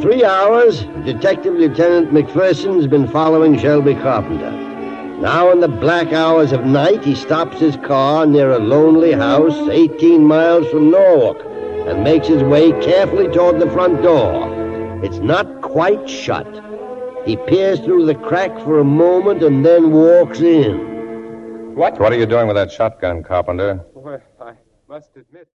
3 hours, Detective Lieutenant McPherson's been following Shelby Carpenter. Now in the black hours of night, he stops his car near a lonely house 18 miles from Norwalk and makes his way carefully toward the front door. It's not quite shut. He peers through the crack for a moment and then walks in. What are you doing with that shotgun, Carpenter? Well, I must admit...